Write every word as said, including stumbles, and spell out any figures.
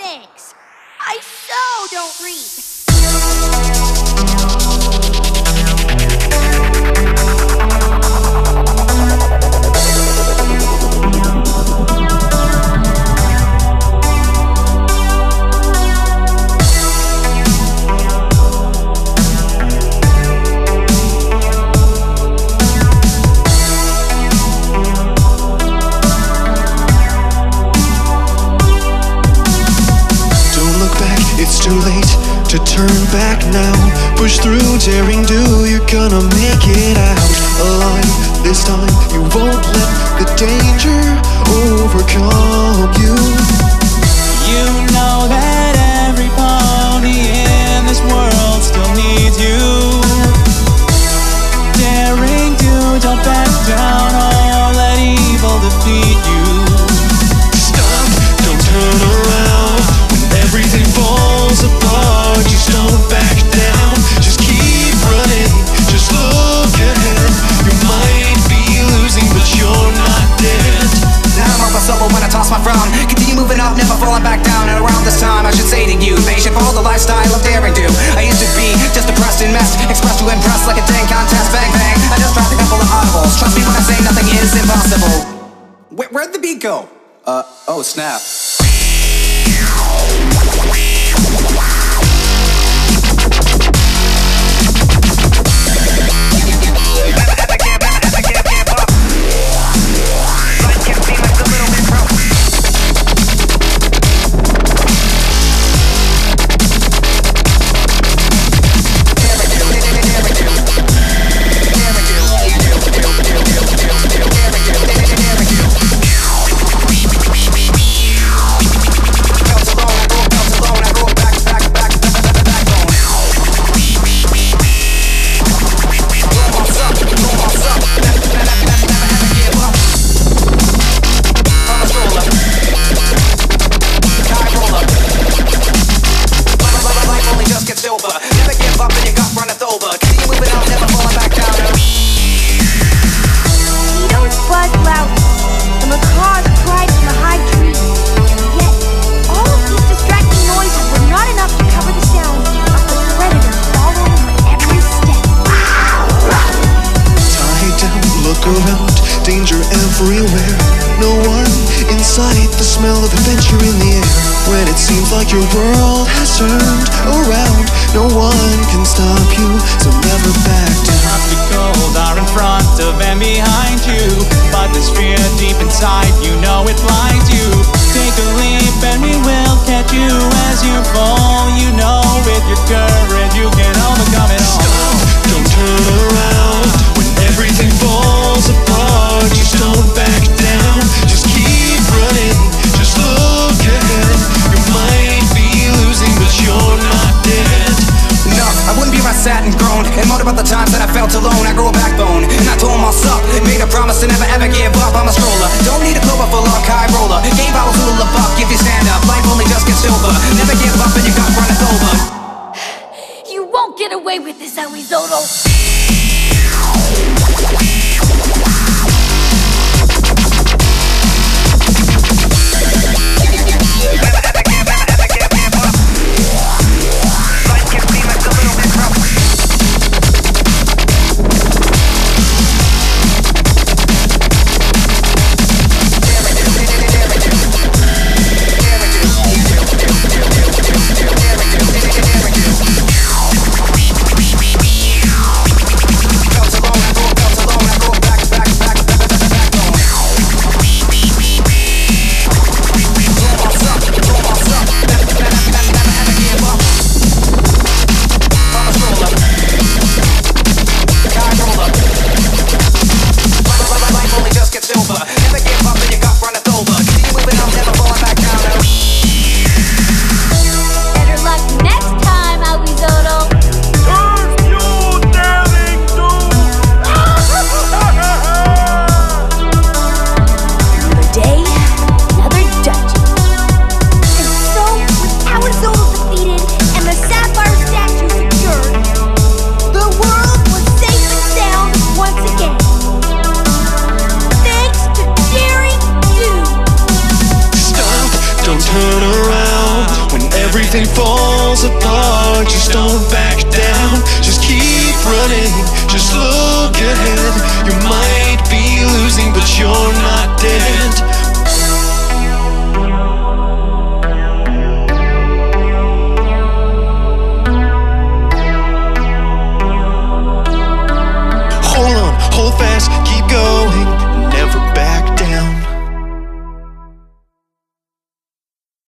thanks. I so don't read. It's too late to turn back now. Push through, daring do, you're gonna make it out alive. This time you won't let the danger overcome you. You know that every pony in this world still needs you. Daring do, don't back down or let evil defeat you. Stop, don't turn around when everything falls apart. Just don't back down, just keep running, just look ahead. You might be losing, but you're not dead. Now I'm unstoppable when I toss my frown. Continue moving up, never falling back down. And around this time I should say to you, they should follow the lifestyle of daring do. I used to be just depressed and messed, expressed to impress like a dang contest. Bang bang, I just dropped a couple of audibles. Trust me when I say nothing is impossible. Where, where'd the beat go? Uh, oh snap. Around, danger everywhere. No one in sight, the smell of adventure in the air. When it seems like your world has turned around, no one can stop you, so never back down. Obstacles are in front of and behind you, but this fear deep inside, you know it blinds you. Take a leap and we will catch you as you fall. You know with your courage you can overcome it all. Stop, don't turn around when everything falls apart. Just don't back down, just keep running, just look ahead. You might be losing, but you're not dead. No, I wouldn't be where I sat and groaned and moaned about the times that I felt alone. I grew a backbone and I told myself, made a promise to never ever give up. I'm a stroller, don't need a clover for luck, high roller. Game bottles full of buck if you stand up. Life only just gets silver. Never give up and you got runneth over. You won't get away with this, Aoizotl. Turn around When everything falls apart, just don't back down. Just keep running, just look ahead. You might be losing, but you're not dead. Hold on, hold fast, keep going.